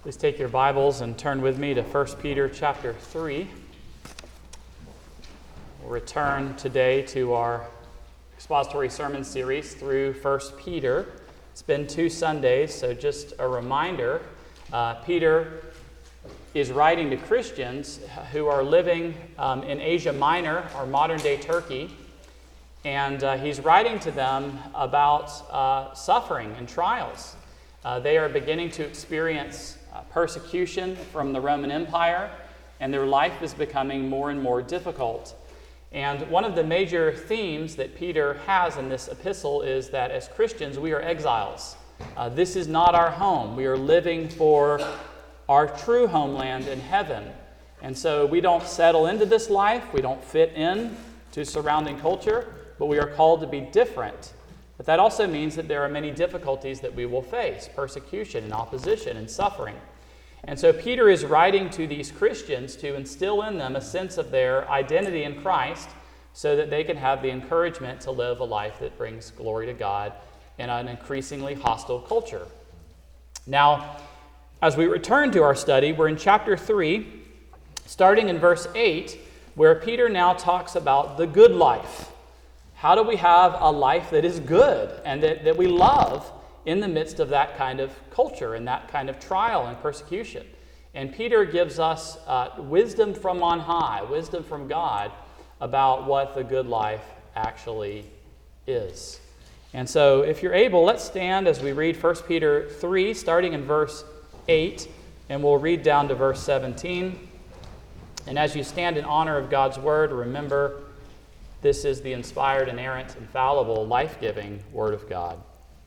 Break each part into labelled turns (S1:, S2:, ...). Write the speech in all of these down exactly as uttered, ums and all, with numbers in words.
S1: Please take your Bibles and turn with me to First Peter chapter three. We'll return today to our expository sermon series through First Peter. It's been two Sundays, so just a reminder, uh, Peter is writing to Christians who are living um, in Asia Minor, or modern-day Turkey, and uh, he's writing to them about uh, suffering and trials. Uh, they are beginning to experience uh, persecution from the Roman Empire, and their life is becoming more and more difficult. And one of the major themes that Peter has in this epistle is that as Christians, we are exiles. Uh, this is not our home. We are living for our true homeland in heaven. And so we don't settle into this life. We don't fit in to surrounding culture, but we are called to be different. But that also means that there are many difficulties that we will face, persecution and opposition and suffering. And so Peter is writing to these Christians to instill in them a sense of their identity in Christ so that they can have the encouragement to live a life that brings glory to God in an increasingly hostile culture. Now, as we return to our study, we're in chapter three, starting in verse eight, where Peter now talks about the good life. How do we have a life that is good and that, that we love in the midst of that kind of culture and that kind of trial and persecution? And Peter gives us uh, wisdom from on high, wisdom from God about what the good life actually is. And so if you're able, let's stand as we read First Peter three, starting in verse eight, and we'll read down to verse seventeen. And as you stand in honor of God's word, remember this is the inspired, inerrant, infallible, life-giving Word of God.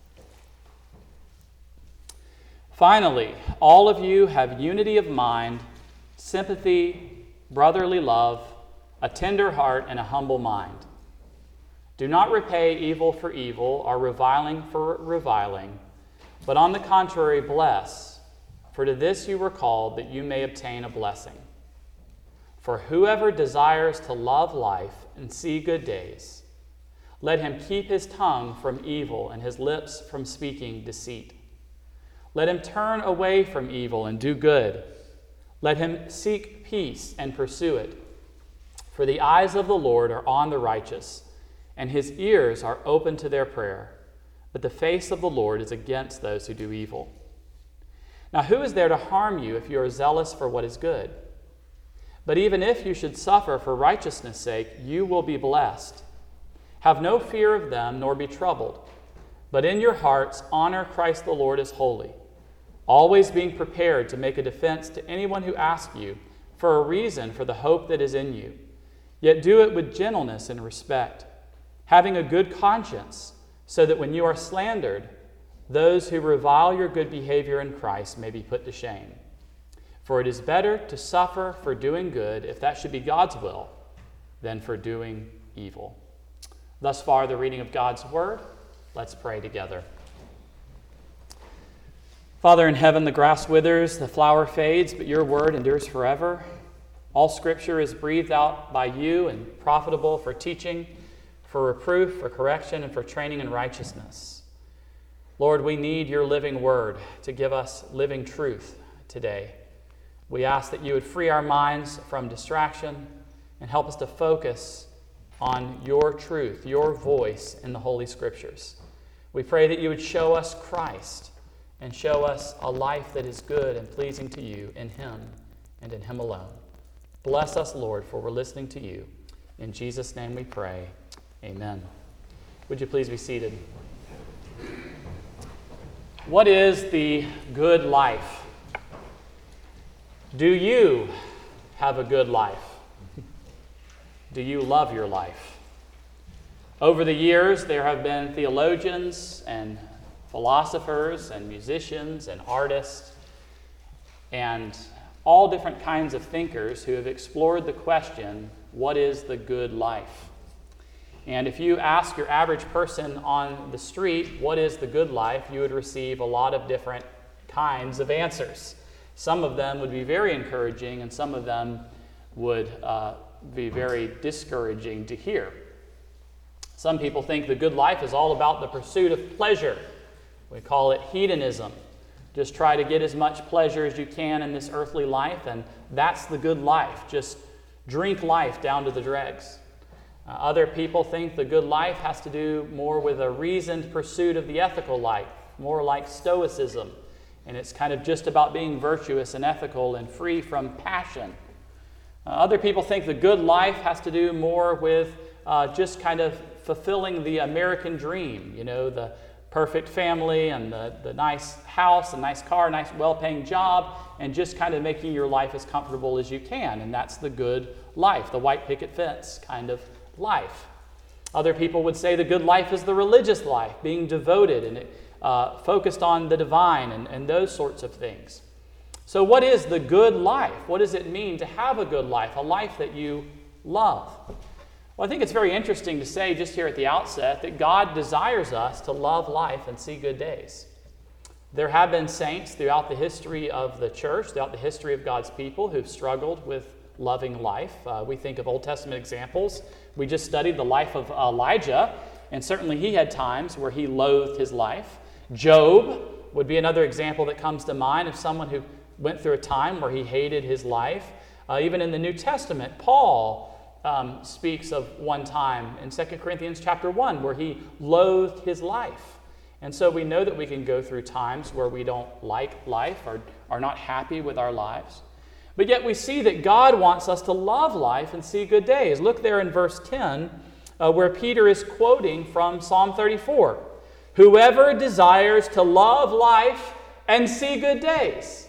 S1: Finally, all of you have unity of mind, sympathy, brotherly love, a tender heart, and a humble mind. Do not repay evil for evil or reviling for reviling, but on the contrary, bless, for to this you were called, that you may obtain a blessing. For whoever desires to love life and see good days, let him keep his tongue from evil and his lips from speaking deceit. Let him turn away from evil and do good. Let him seek peace and pursue it. For the eyes of the Lord are on the righteous, and his ears are open to their prayer. But the face of the Lord is against those who do evil. Now who is there to harm you if you are zealous for what is good? But even if you should suffer for righteousness' sake, you will be blessed. Have no fear of them, nor be troubled. But in your hearts honor Christ the Lord as holy, always being prepared to make a defense to anyone who asks you for a reason for the hope that is in you. Yet do it with gentleness and respect, having a good conscience, so that when you are slandered, those who revile your good behavior in Christ may be put to shame. For it is better to suffer for doing good, if that should be God's will, than for doing evil. Thus far, the reading of God's word. Let's pray together. Father in heaven, the grass withers, the flower fades, but your word endures forever. All scripture is breathed out by you and profitable for teaching, for reproof, for correction, and for training in righteousness. Lord, we need your living word to give us living truth today. We ask that you would free our minds from distraction and help us to focus on your truth, your voice in the Holy Scriptures. We pray that you would show us Christ and show us a life that is good and pleasing to you in him and in him alone. Bless us, Lord, for we're listening to you. In Jesus' name we pray. Amen. Would you please be seated? What is the good life? Do you have a good life? Do you love your life? Over the years, there have been theologians and philosophers and musicians and artists and all different kinds of thinkers who have explored the question, what is the good life? And if you ask your average person on the street, what is the good life, you would receive a lot of different kinds of answers. Some of them would be very encouraging, and some of them would uh, be very discouraging to hear. Some people think the good life is all about the pursuit of pleasure. We call it hedonism. Just try to get as much pleasure as you can in this earthly life, and that's the good life. Just drink life down to the dregs. Uh, other people think the good life has to do more with a reasoned pursuit of the ethical life, more like Stoicism. And it's kind of just about being virtuous and ethical and free from passion. Uh, other people think the good life has to do more with uh, just kind of fulfilling the American dream, you know, the perfect family and the, the nice house, a nice car, nice well-paying job, and just kind of making your life as comfortable as you can. And that's the good life, the white picket fence kind of life. Other people would say the good life is the religious life, being devoted and uh, focused on the divine and, and those sorts of things. So what is the good life? What does it mean to have a good life, a life that you love? Well, I think it's very interesting to say just here at the outset that God desires us to love life and see good days. There have been saints throughout the history of the church, throughout the history of God's people, who've struggled with loving life. Uh, we think of Old Testament examples. We just studied the life of Elijah, and certainly he had times where he loathed his life. Job would be another example that comes to mind of someone who went through a time where he hated his life. Uh, even in the New Testament, Paul um, speaks of one time in Second Corinthians chapter one where he loathed his life. And so we know that we can go through times where we don't like life or are not happy with our lives. But yet we see that God wants us to love life and see good days. Look there in verse ten uh, where Peter is quoting from Psalm thirty-four. Whoever desires to love life and see good days.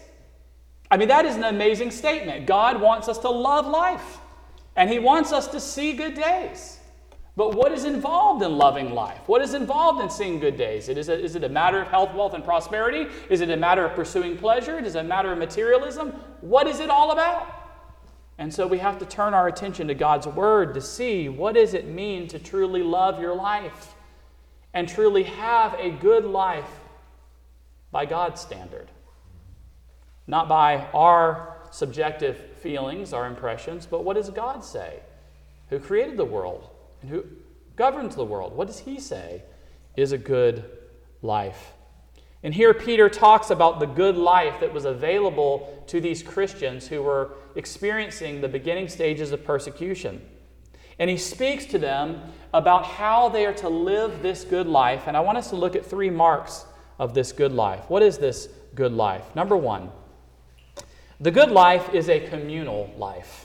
S1: I mean, that is an amazing statement. God wants us to love life, and he wants us to see good days. But what is involved in loving life? What is involved in seeing good days? It is, a, is it a matter of health, wealth, and prosperity? Is it a matter of pursuing pleasure? Is it a matter of materialism? What is it all about? And so we have to turn our attention to God's Word to see what does it mean to truly love your life and truly have a good life by God's standard. Not by our subjective feelings, our impressions, but what does God say? Who created the world and who governs the world? What does he say is a good life? And here Peter talks about the good life that was available to these Christians who were experiencing the beginning stages of persecution. And he speaks to them about how they are to live this good life. And I want us to look at three marks of this good life. What is this good life? Number one, the good life is a communal life.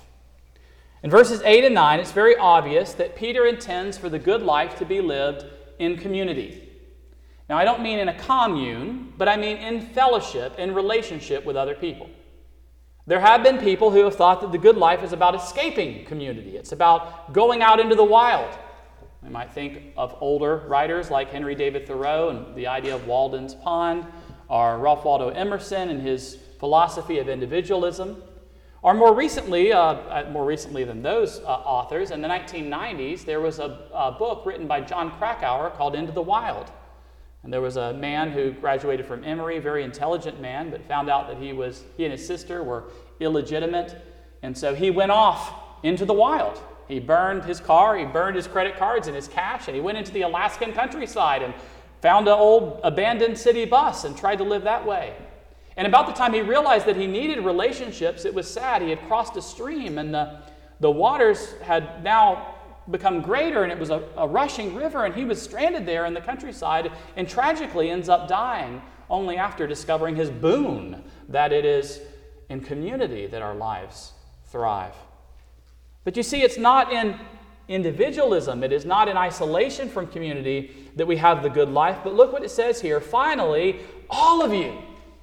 S1: In verses eight and nine, it's very obvious that Peter intends for the good life to be lived in community. Now, I don't mean in a commune, but I mean in fellowship, in relationship with other people. There have been people who have thought that the good life is about escaping community. It's about going out into the wild. We might think of older writers like Henry David Thoreau and the idea of Walden's Pond, or Ralph Waldo Emerson and his philosophy of individualism. Or more recently, uh, more recently than those uh, authors, in the nineteen nineties, there was a, a book written by John Krakauer called Into the Wild. And there was a man who graduated from Emory, very intelligent man, but found out that he was he and his sister were illegitimate. And so he went off into the wild. He burned his car, he burned his credit cards and his cash, and he went into the Alaskan countryside and found an old abandoned city bus and tried to live that way. And about the time he realized that he needed relationships, it was sad. He had crossed a stream, and the, the waters had now become greater, and it was a, a rushing river, and he was stranded there in the countryside and tragically ends up dying only after discovering his boon, that it is in community that our lives thrive. But you see, it's not in individualism, it is not in isolation from community that we have the good life, but look what it says here. Finally, all of you.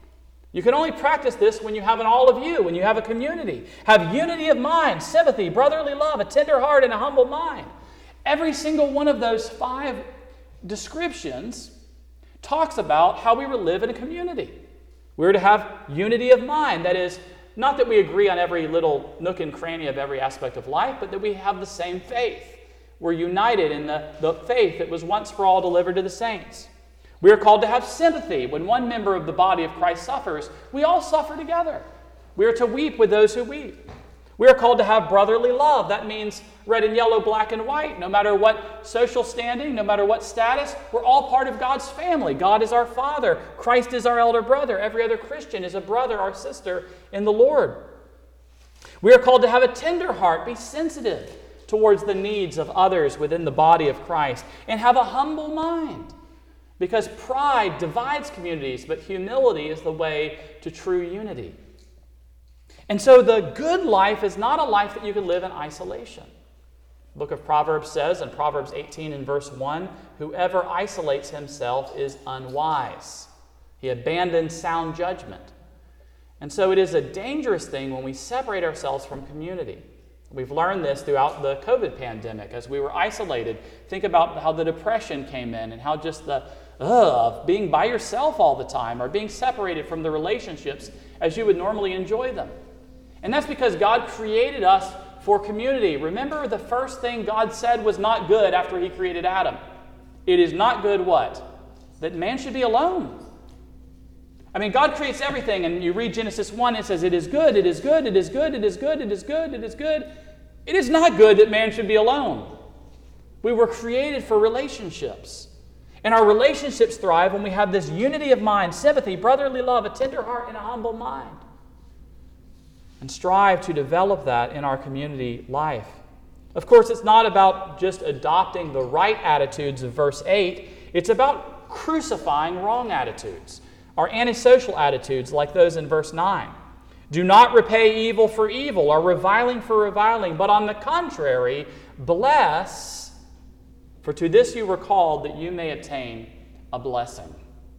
S1: You can only practice this when you have an all of you, when you have a community. Have unity of mind, sympathy, brotherly love, a tender heart, and a humble mind. Every single one of those five descriptions talks about how we will live in a community. We're to have unity of mind. That is, not that we agree on every little nook and cranny of every aspect of life, but that we have the same faith. We're united in the, the faith that was once for all delivered to the saints. We are called to have sympathy. When one member of the body of Christ suffers, we all suffer together. We are to weep with those who weep. We are called to have brotherly love. That means red and yellow, black and white. No matter what social standing, no matter what status, we're all part of God's family. God is our Father. Christ is our elder brother. Every other Christian is a brother or sister in the Lord. We are called to have a tender heart, be sensitive towards the needs of others within the body of Christ, and have a humble mind. Because pride divides communities, but humility is the way to true unity. And so the good life is not a life that you can live in isolation. The book of Proverbs says in Proverbs eighteen and verse one, whoever isolates himself is unwise. He abandons sound judgment. And so it is a dangerous thing when we separate ourselves from community. We've learned this throughout the COVID pandemic as we were isolated. Think about how the depression came in and how just the ugh, of being by yourself all the time or being separated from the relationships as you would normally enjoy them. And that's because God created us for community. Remember, the first thing God said was not good after He created Adam. It is not good what? That man should be alone. I mean, God creates everything, and you read Genesis one, it says, it is good, it is good, it is good, it is good, it is good, it is good. It is not good that man should be alone. We were created for relationships. And our relationships thrive when we have this unity of mind, sympathy, brotherly love, a tender heart, and a humble mind. And strive to develop that in our community life. Of course, it's not about just adopting the right attitudes of verse eight. It's about crucifying wrong attitudes, or antisocial attitudes like those in verse nine. Do not repay evil for evil, or reviling for reviling, but on the contrary, bless, for to this you were called, that you may attain a blessing.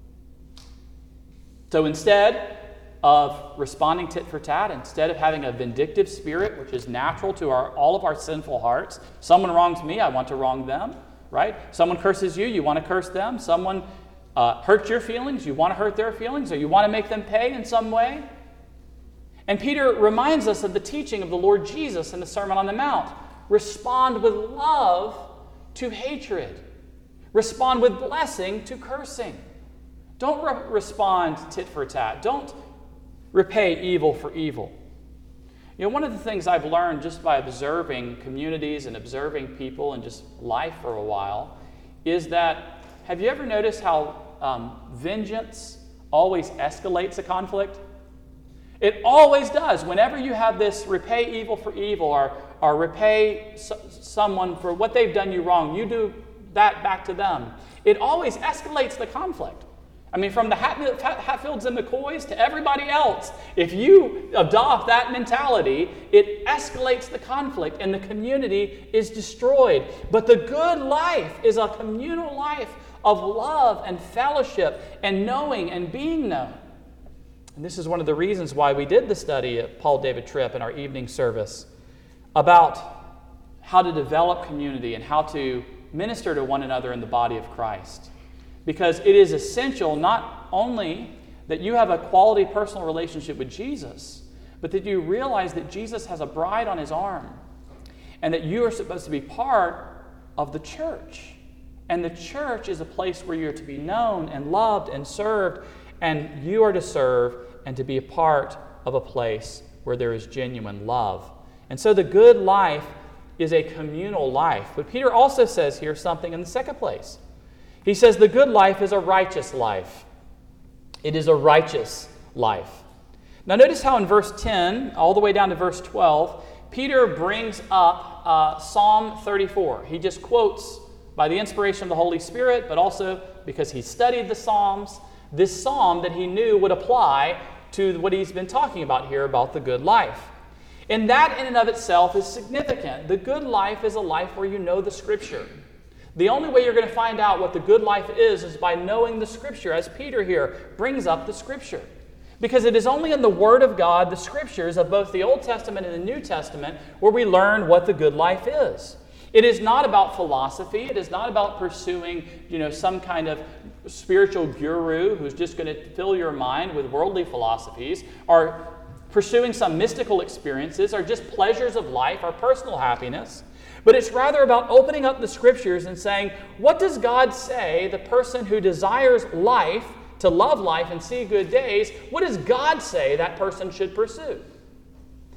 S1: So instead of responding tit for tat, instead of having a vindictive spirit, which is natural to our, all of our sinful hearts, someone wrongs me, I want to wrong them, right? Someone curses you, you want to curse them. Someone uh, hurts your feelings, you want to hurt their feelings, or you want to make them pay in some way. And Peter reminds us of the teaching of the Lord Jesus in the Sermon on the Mount. Respond with love to hatred. Respond with blessing to cursing. Don't re- respond tit for tat. Don't repay evil for evil. You know, one of the things I've learned just by observing communities and observing people and just life for a while is that, have you ever noticed how um, vengeance always escalates a conflict? It always does. Whenever you have this repay evil for evil, or, or repay so, someone for what they've done you wrong, you do that back to them, it always escalates the conflict. I mean, from the Hat- Hatfields and McCoys to everybody else, if you adopt that mentality, it escalates the conflict and the community is destroyed. But the good life is a communal life of love and fellowship and knowing and being known. And this is one of the reasons why we did the study at Paul David Tripp in our evening service about how to develop community and how to minister to one another in the body of Christ. Because it is essential not only that you have a quality personal relationship with Jesus, but that you realize that Jesus has a bride on his arm and that you are supposed to be part of the church. And the church is a place where you're to be known and loved and served, and you are to serve and to be a part of a place where there is genuine love. And so the good life is a communal life. But Peter also says here something in the second place. He says the good life is a righteous life. It is a righteous life. Now notice how in verse ten, all the way down to verse twelve, Peter brings up uh, Psalm thirty-four. He just quotes by the inspiration of the Holy Spirit, but also because he studied the Psalms, this psalm that he knew would apply to what he's been talking about here about the good life. And that in and of itself is significant. The good life is a life where you know the Scripture. The only way you're going to find out what the good life is is by knowing the Scripture, as Peter here brings up the Scripture. Because it is only in the Word of God, the Scriptures of both the Old Testament and the New Testament, where we learn what the good life is. It is not about philosophy. It is not about pursuing, you know, some kind of spiritual guru who's just going to fill your mind with worldly philosophies, or pursuing some mystical experiences, or just pleasures of life, or personal happiness. But it's rather about opening up the Scriptures and saying, what does God say the person who desires life, to love life and see good days, what does God say that person should pursue?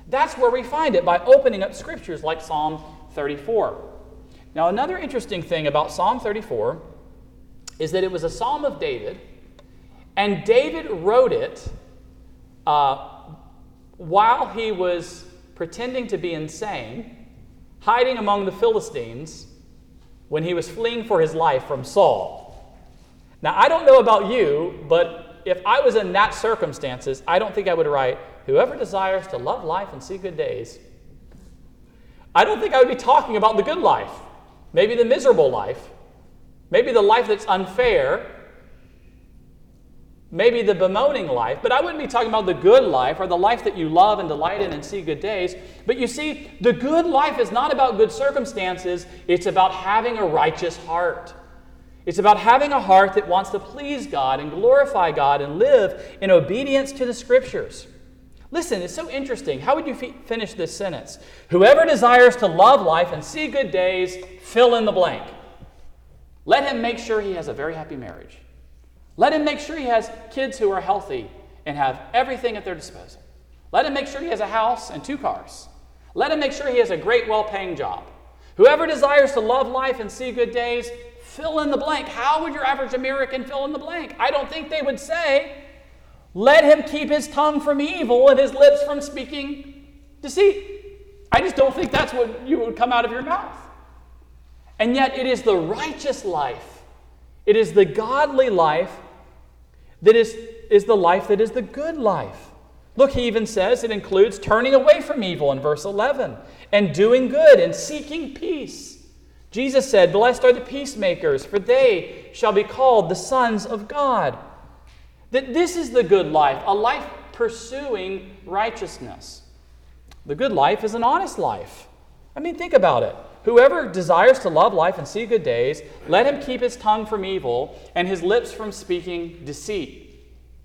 S1: That's where we find it, by opening up scriptures like Psalm thirty-four. Now, another interesting thing about Psalm thirty-four is that it was a psalm of David, and David wrote it uh, while he was pretending to be insane, hiding among the Philistines when he was fleeing for his life from Saul. Now, I don't know about you, but if I was in that circumstances, I don't think I would write, "Whoever desires to love life and see good days." I don't think I would be talking about the good life, maybe the miserable life, maybe the life that's unfair, maybe the bemoaning life, but I wouldn't be talking about the good life or the life that you love and delight in and see good days. But you see, the good life is not about good circumstances. It's about having a righteous heart. It's about having a heart that wants to please God and glorify God and live in obedience to the Scriptures. Listen, it's so interesting. How would you f- finish this sentence? Whoever desires to love life and see good days, fill in the blank. Let him make sure he has a very happy marriage. Let him make sure he has kids who are healthy and have everything at their disposal. Let him make sure he has a house and two cars. Let him make sure he has a great, well-paying job. Whoever desires to love life and see good days, fill in the blank. How would your average American fill in the blank? I don't think they would say, let him keep his tongue from evil and his lips from speaking deceit. I just don't think that's what you would come out of your mouth. And yet it is the righteous life, it is the godly life that is, is the life that is the good life. Look, he even says it includes turning away from evil in verse eleven, and doing good and seeking peace. Jesus said, "Blessed are the peacemakers, for they shall be called the sons of God." That this is the good life, a life pursuing righteousness. The good life is an honest life. I mean, think about it. Whoever desires to love life and see good days, let him keep his tongue from evil and his lips from speaking deceit.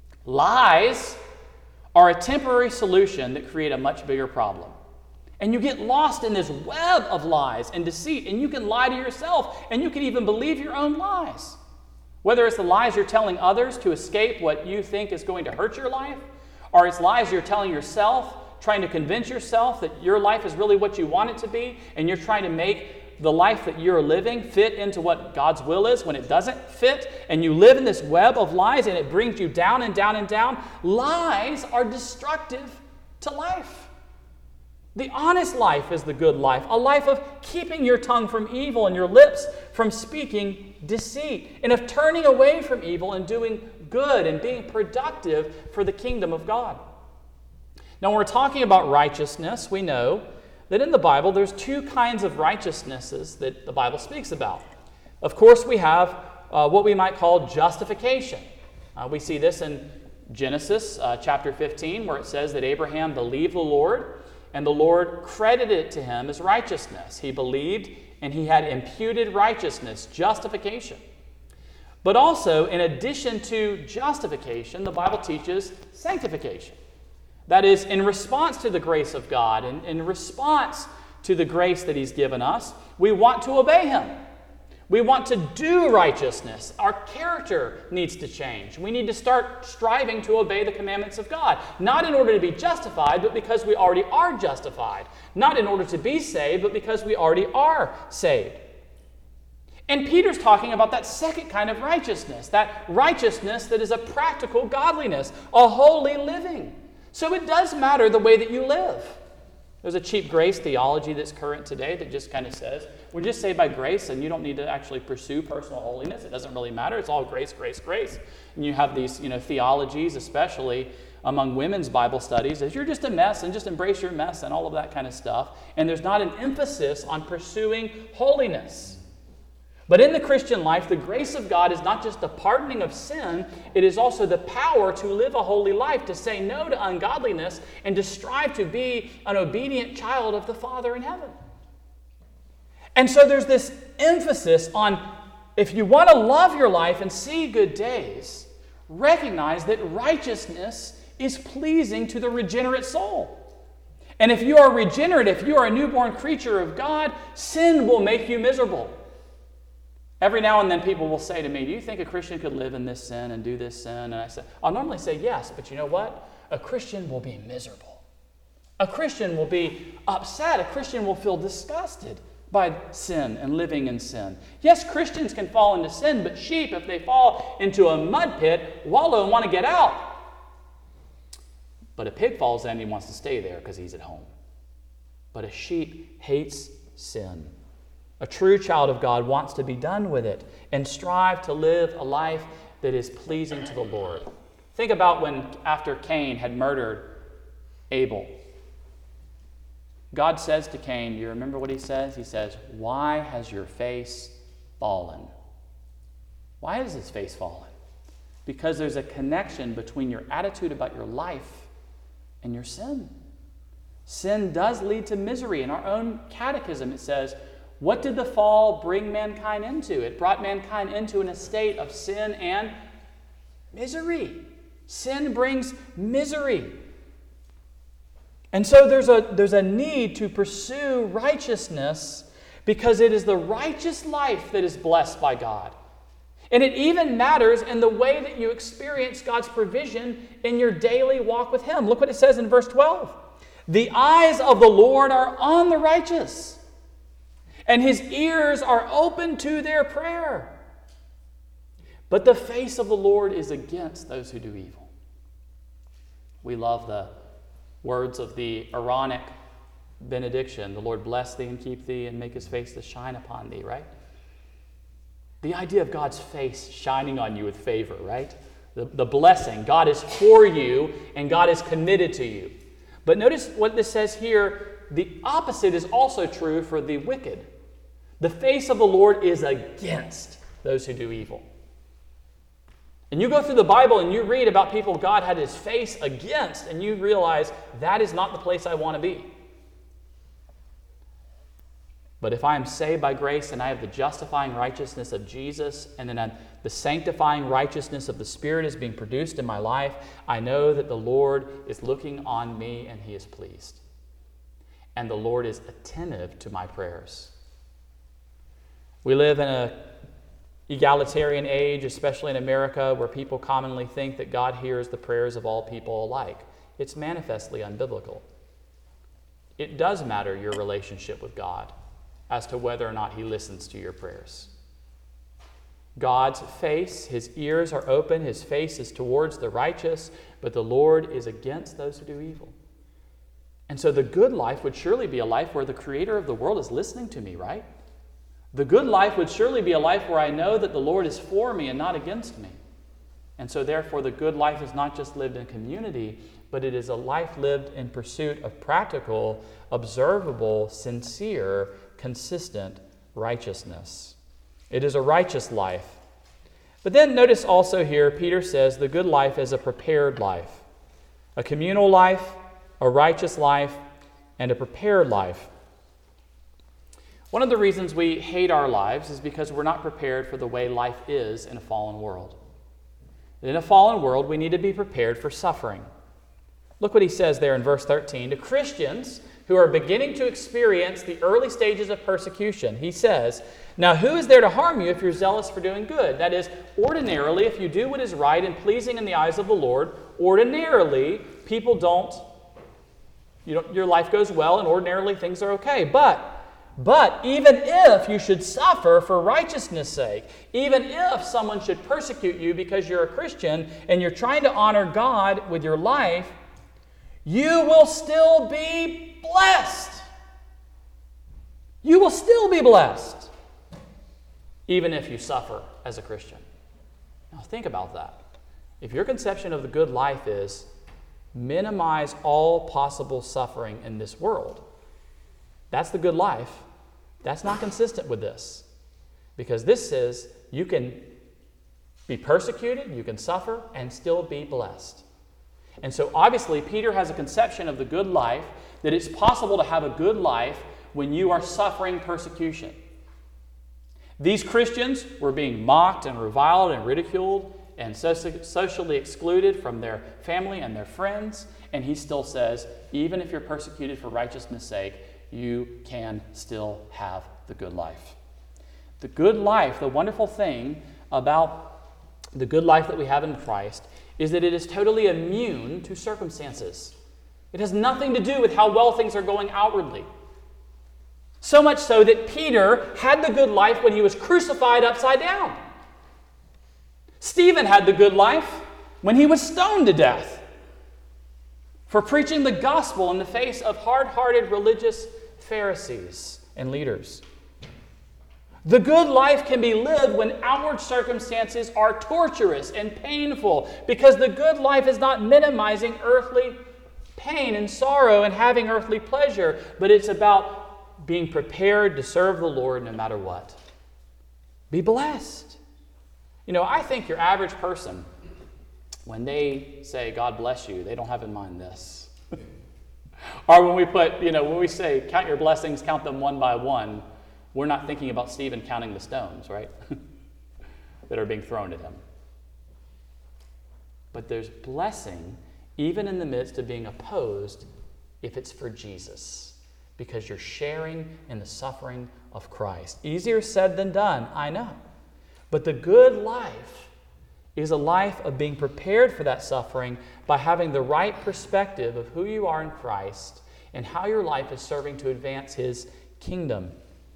S1: Lies are a temporary solution that create a much bigger problem. And you get lost in this web of lies and deceit, and you can lie to yourself, and you can even believe your own lies. Whether it's the lies you're telling others to escape what you think is going to hurt your life, or it's lies you're telling yourself, trying to convince yourself that your life is really what you want it to be, and you're trying to make the life that you're living fit into what God's will is when it doesn't fit, and you live in this web of lies and it brings you down and down and down. Lies are destructive to life. The honest life is the good life, a life of keeping your tongue from evil and your lips from speaking deceit, and of turning away from evil and doing good and being productive for the kingdom of God. Now, when we're talking about righteousness, we know that in the Bible there's two kinds of righteousnesses that the Bible speaks about. Of course, we have uh, what we might call justification. Uh, we see this in Genesis uh, chapter fifteen, where it says that Abraham believed the Lord, and the Lord credited it to him as righteousness. He believed, and he had imputed righteousness, justification. But also, in addition to justification, the Bible teaches sanctification. That is, in response to the grace of God, and in response to the grace that He's given us, we want to obey Him. We want to do righteousness. Our character needs to change. We need to start striving to obey the commandments of God. Not in order to be justified, but because we already are justified. Not in order to be saved, but because we already are saved. And Peter's talking about that second kind of righteousness, that righteousness that is a practical godliness, a holy living. So it does matter the way that you live. There's a cheap grace theology that's current today that just kind of says, we're just saved by grace and you don't need to actually pursue personal holiness. It doesn't really matter. It's all grace, grace, grace. And you have these, you know, theologies, especially among women's Bible studies, as you're just a mess and just embrace your mess and all of that kind of stuff. And there's not an emphasis on pursuing holiness. But in the Christian life, the grace of God is not just the pardoning of sin, it is also the power to live a holy life, to say no to ungodliness, and to strive to be an obedient child of the Father in heaven. And so there's this emphasis on, if you want to love your life and see good days, recognize that righteousness is pleasing to the regenerate soul. And if you are regenerate, if you are a newborn creature of God, sin will make you miserable. Every now and then people will say to me, do you think a Christian could live in this sin and do this sin? And I say, I'll normally say yes, but you know what? A Christian will be miserable. A Christian will be upset. A Christian will feel disgusted by sin and living in sin. Yes, Christians can fall into sin, but sheep, if they fall into a mud pit, wallow and want to get out. But a pig falls in and he wants to stay there because he's at home. But a sheep hates sin. A true child of God wants to be done with it and strive to live a life that is pleasing to the Lord. Think about when, after Cain had murdered Abel, God says to Cain, you remember what he says? He says, "Why has your face fallen?" Why has his face fallen? Because there's a connection between your attitude about your life and your sin. Sin does lead to misery. In our own catechism, it says, what did the fall bring mankind into? It brought mankind into an estate of sin and misery. Sin brings misery. And so there's a, there's a need to pursue righteousness because it is the righteous life that is blessed by God. And it even matters in the way that you experience God's provision in your daily walk with Him. Look what it says in verse twelve. The eyes of the Lord are on the righteous, and His ears are open to their prayer. But the face of the Lord is against those who do evil. We love the words of the Aaronic benediction. The Lord bless thee and keep thee and make His face to shine upon thee, right? The idea of God's face shining on you with favor, right? The, the blessing. God is for you and God is committed to you. But notice what this says here. The opposite is also true for the wicked. The face of the Lord is against those who do evil. And you go through the Bible and you read about people God had His face against, and you realize that is not the place I want to be. But if I am saved by grace and I have the justifying righteousness of Jesus, and then the sanctifying righteousness of the Spirit is being produced in my life, I know that the Lord is looking on me and He is pleased. And the Lord is attentive to my prayers. We live in an egalitarian age, especially in America, where people commonly think that God hears the prayers of all people alike. It's manifestly unbiblical. It does matter your relationship with God as to whether or not He listens to your prayers. God's face, His ears are open, His face is towards the righteous, but the Lord is against those who do evil. And so the good life would surely be a life where the Creator of the world is listening to me, right? The good life would surely be a life where I know that the Lord is for me and not against me. And so therefore the good life is not just lived in community, but it is a life lived in pursuit of practical, observable, sincere, consistent righteousness. It is a righteous life. But then notice also here, Peter says the good life is a prepared life. A communal life, a righteous life, and a prepared life. One of the reasons we hate our lives is because we're not prepared for the way life is in a fallen world. In a fallen world, we need to be prepared for suffering. Look what he says there in verse thirteen. To Christians who are beginning to experience the early stages of persecution, he says, now who is there to harm you if you're zealous for doing good? That is, ordinarily, if you do what is right and pleasing in the eyes of the Lord, ordinarily, people don't, you know, your life goes well and ordinarily things are okay. But, but even if you should suffer for righteousness' sake, even if someone should persecute you because you're a Christian and you're trying to honor God with your life, you will still be blessed. You will still be blessed, even if you suffer as a Christian. Now think about that. If your conception of the good life is minimize all possible suffering in this world, that's the good life. That's not consistent with this. Because this says you can be persecuted, you can suffer, and still be blessed. And so obviously Peter has a conception of the good life, that it's possible to have a good life when you are suffering persecution. These Christians were being mocked and reviled and ridiculed and socially excluded from their family and their friends. And he still says, even if you're persecuted for righteousness' sake, you can still have the good life. The good life, the wonderful thing about the good life that we have in Christ, is that it is totally immune to circumstances. It has nothing to do with how well things are going outwardly. So much so that Peter had the good life when he was crucified upside down. Stephen had the good life when he was stoned to death for preaching the gospel in the face of hard-hearted religious Pharisees and leaders. The good life can be lived when outward circumstances are torturous and painful, because the good life is not minimizing earthly pain and sorrow and having earthly pleasure, but it's about being prepared to serve the Lord no matter what. Be blessed. You know, I think your average person, when they say, God bless you, they don't have in mind this. Or when we put, you know, when we say, count your blessings, count them one by one, we're not thinking about Stephen counting the stones, right? that are being thrown at him. But there's blessing even in the midst of being opposed if it's for Jesus, because you're sharing in the suffering of Christ. Easier said than done, I know. But the good life is a life of being prepared for that suffering by having the right perspective of who you are in Christ and how your life is serving to advance His kingdom.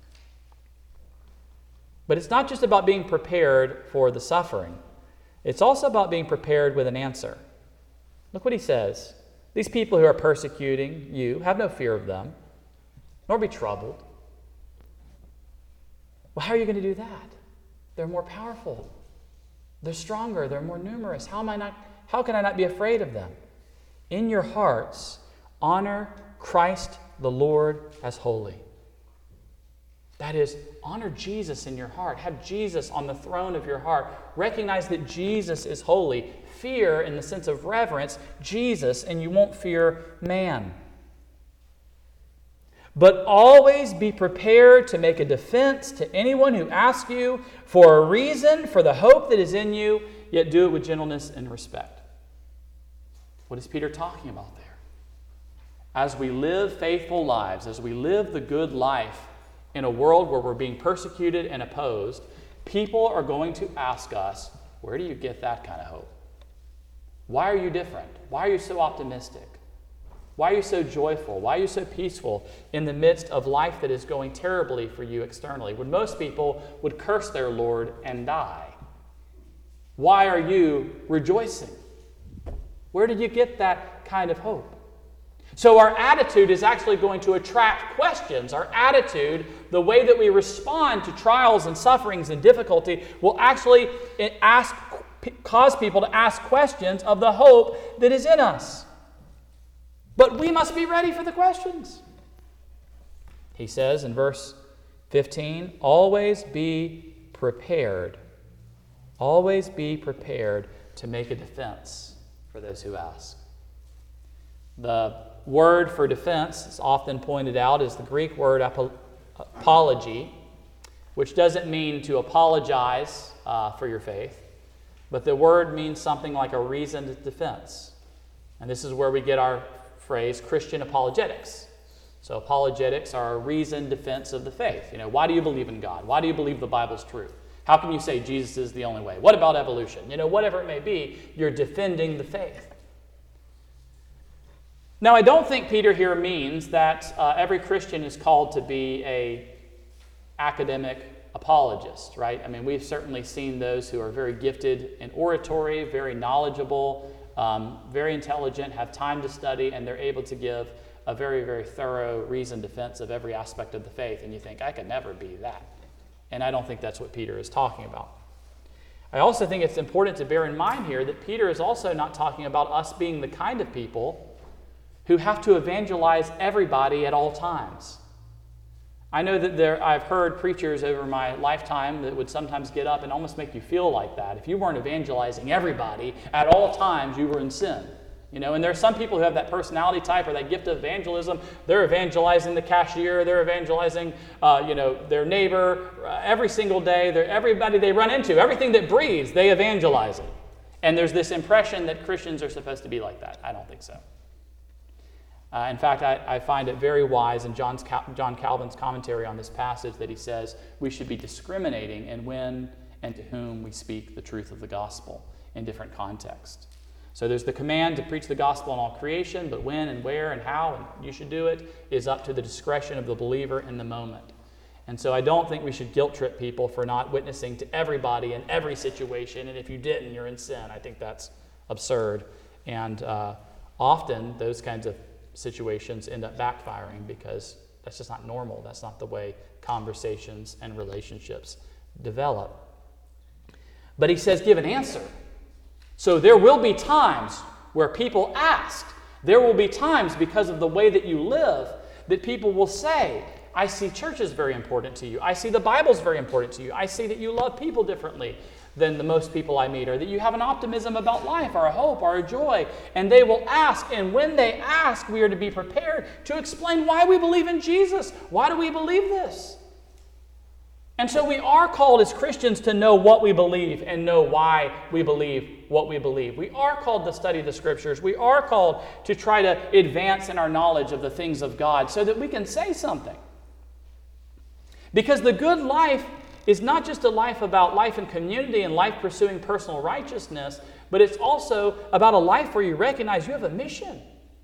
S1: But it's not just about being prepared for the suffering. It's also about being prepared with an answer. Look what he says. These people who are persecuting you, have no fear of them, nor be troubled. Well, how are you going to do that? They're more powerful. They're stronger. They're more numerous. How am I not? How can I not be afraid of them? In your hearts, honor Christ the Lord as holy. That is, honor Jesus in your heart. Have Jesus on the throne of your heart. Recognize that Jesus is holy. Fear, in the sense of reverence, Jesus, and you won't fear man. But always be prepared to make a defense to anyone who asks you for a reason for the hope that is in you, yet do it with gentleness and respect. What is Peter talking about there? As we live faithful lives, as we live the good life in a world where we're being persecuted and opposed, people are going to ask us, where do you get that kind of hope? Why are you different? Why are you so optimistic? Why are you so joyful? Why are you so peaceful in the midst of life that is going terribly for you externally, when most people would curse their Lord and die? Why are you rejoicing? Where did you get that kind of hope? So our attitude is actually going to attract questions. Our attitude, the way that we respond to trials and sufferings and difficulty, will actually ask, cause people to ask questions of the hope that is in us. But we must be ready for the questions. He says in verse fifteen, always be prepared. Always be prepared to make a defense for those who ask. The word for defense is often pointed out as the Greek word apology, which doesn't mean to apologize uh, for your faith, but the word means something like a reasoned defense. And this is where we get our phrase Christian apologetics. So apologetics are a reasoned defense of the faith. You know, why do you believe in God? Why do you believe the Bible's true? How can you say Jesus is the only way? What about evolution? You know, whatever it may be, you're defending the faith. Now, I don't think Peter here means that uh, every Christian is called to be a academic apologist, right? I mean, we've certainly seen those who are very gifted in oratory, very knowledgeable, um, very intelligent, have time to study, and they're able to give a very, very thorough, reasoned defense of every aspect of the faith. And you think, I could never be that. And I don't think that's what Peter is talking about. I also think it's important to bear in mind here that Peter is also not talking about us being the kind of people who have to evangelize everybody at all times. I know that there, I've heard preachers over my lifetime that would sometimes get up and almost make you feel like that. If you weren't evangelizing everybody at all times, you were in sin. You know, and there are some people who have that personality type or that gift of evangelism. They're evangelizing the cashier. They're evangelizing, uh, you know, their neighbor uh, every single day. They're, everybody they run into, everything that breathes, they evangelize it. And there's this impression that Christians are supposed to be like that. I don't think so. Uh, in fact, I, I find it very wise in John's Cal- John Calvin's commentary on this passage that he says we should be discriminating in when and to whom we speak the truth of the gospel in different contexts. So there's the command to preach the gospel in all creation, but when and where and how and you should do it is up to the discretion of the believer in the moment. And so I don't think we should guilt trip people for not witnessing to everybody in every situation, and if you didn't, you're in sin. I think that's absurd. And uh, often those kinds of situations end up backfiring because that's just not normal. That's not the way conversations and relationships develop. But he says, give an answer. So there will be times where people ask. There will be times because of the way that you live that people will say, I see church is very important to you. I see the Bible's very important to you. I see that you love people differently than the most people I meet, or that you have an optimism about life, or a hope, or a joy. And they will ask, and when they ask, we are to be prepared to explain why we believe in Jesus. Why do we believe this? And so we are called as Christians to know what we believe and know why we believe what we believe. We are called to study the Scriptures. We are called to try to advance in our knowledge of the things of God so that we can say something. Because the good life is not just a life about life in community and life pursuing personal righteousness, but it's also about a life where you recognize you have a mission.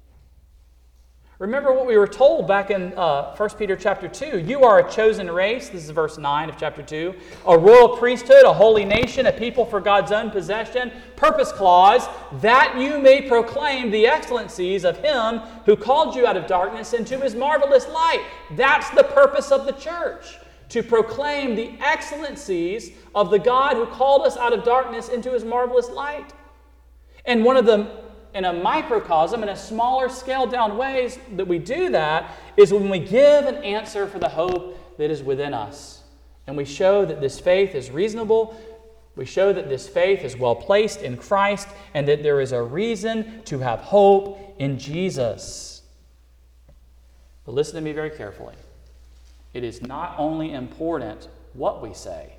S1: Remember what we were told back in uh, First Peter chapter two. You are a chosen race, this is verse nine of chapter two, a royal priesthood, a holy nation, a people for God's own possession, purpose clause, that you may proclaim the excellencies of Him who called you out of darkness into His marvelous light. That's the purpose of the church, to proclaim the excellencies of the God who called us out of darkness into His marvelous light. And one of the in a microcosm, in a smaller scaled down ways that we do that is when we give an answer for the hope that is within us. And we show that this faith is reasonable. We show that this faith is well placed in Christ and that there is a reason to have hope in Jesus. But listen to me very carefully. It is not only important what we say,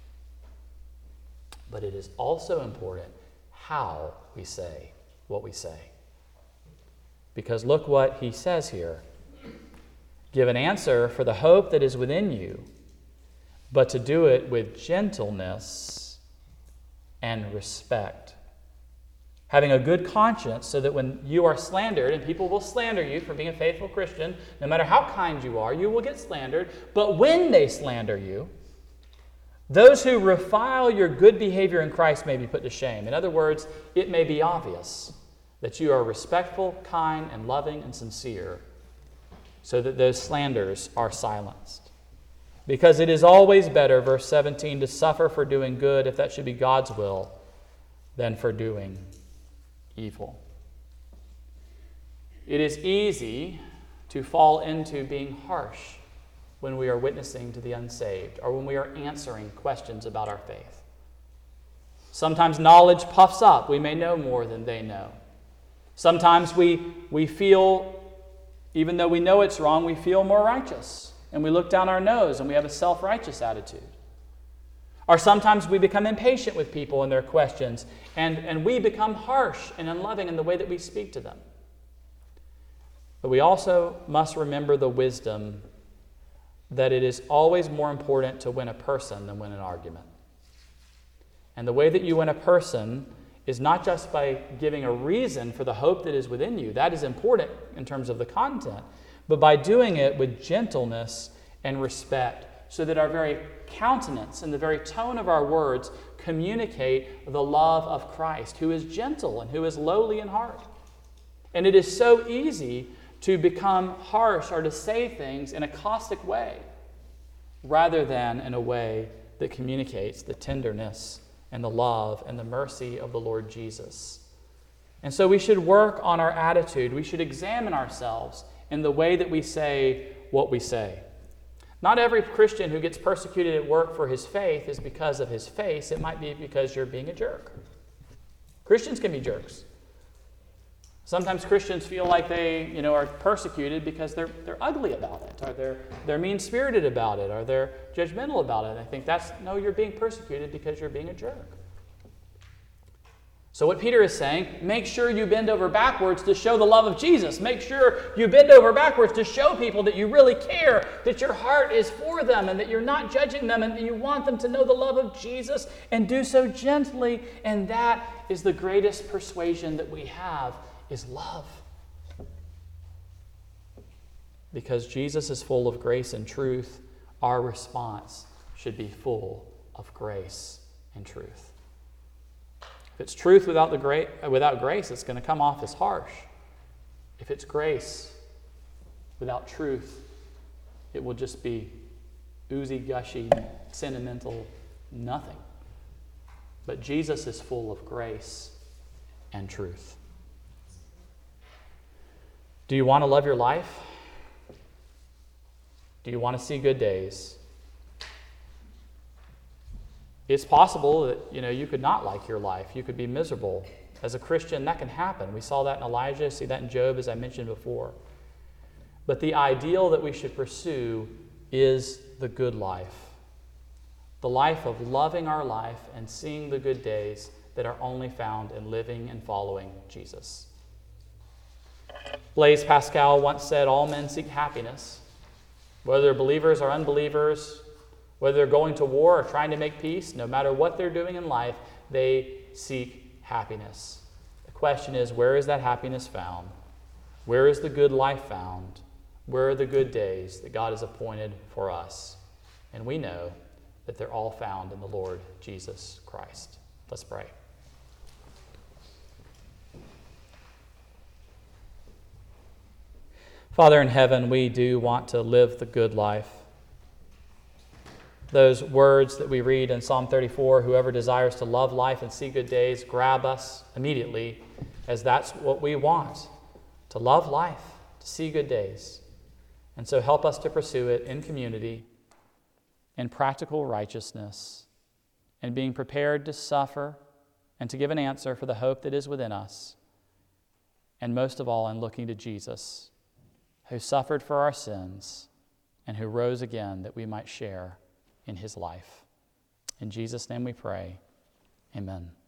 S1: but it is also important how we say what we say. Because look what he says here. Give an answer for the hope that is within you, but to do it with gentleness and respect. Having a good conscience so that when you are slandered, and people will slander you for being a faithful Christian, no matter how kind you are, you will get slandered. But when they slander you, those who revile your good behavior in Christ may be put to shame. In other words, it may be obvious that you are respectful, kind, and loving and sincere, so that those slanders are silenced. Because it is always better, verse seventeen, to suffer for doing good, if that should be God's will, than for doing evil. It is easy to fall into being harsh when we are witnessing to the unsaved or when we are answering questions about our faith. Sometimes knowledge puffs up. We may know more than they know. Sometimes we, we feel, even though we know it's wrong, we feel more righteous. And we look down our nose and we have a self-righteous attitude. Or sometimes we become impatient with people and their questions, and, and we become harsh and unloving in the way that we speak to them. But we also must remember the wisdom that it is always more important to win a person than win an argument. And the way that you win a person is not just by giving a reason for the hope that is within you. That is important in terms of the content. But by doing it with gentleness and respect, so that our very countenance and the very tone of our words communicate the love of Christ, who is gentle and who is lowly in heart. And it is so easy to become harsh or to say things in a caustic way, rather than in a way that communicates the tenderness and the love and the mercy of the Lord Jesus. And so we should work on our attitude. We should examine ourselves in the way that we say what we say. Not every Christian who gets persecuted at work for his faith is because of his face. It might be because you're being a jerk. Christians can be jerks. Sometimes Christians feel like they, you know, are persecuted because they're they're ugly about it, or they're they're mean-spirited about it, or they're judgmental about it. I think that's, no, you're being persecuted because you're being a jerk. So what Peter is saying, make sure you bend over backwards to show the love of Jesus. Make sure you bend over backwards to show people that you really care, that your heart is for them, and that you're not judging them, and that you want them to know the love of Jesus, and do so gently. And that is the greatest persuasion that we have, is love. Because Jesus is full of grace and truth, our response should be full of grace and truth. If it's truth without the gra- without grace, it's going to come off as harsh. If it's grace without truth, it will just be oozy, gushy, sentimental, nothing. But Jesus is full of grace and truth. Do you want to love your life? Do you want to see good days? It's possible that, you know, you could not like your life. You could be miserable. As a Christian, that can happen. We saw that in Elijah, see that in Job, as I mentioned before. But the ideal that we should pursue is the good life. The life of loving our life and seeing the good days that are only found in living and following Jesus. Blaise Pascal once said, all men seek happiness, whether they're believers or unbelievers, whether they're going to war or trying to make peace, no matter what they're doing in life, they seek happiness. The question is, where is that happiness found? Where is the good life found? Where are the good days that God has appointed for us? And we know that they're all found in the Lord Jesus Christ. Let's pray. Father in heaven, we do want to live the good life. Those words that we read in Psalm thirty-four, whoever desires to love life and see good days, grab us immediately, as that's what we want, to love life, to see good days. And so help us to pursue it in community, in practical righteousness, and being prepared to suffer and to give an answer for the hope that is within us, and most of all in looking to Jesus, who suffered for our sins and who rose again that we might share in his life. In Jesus' name we pray. Amen.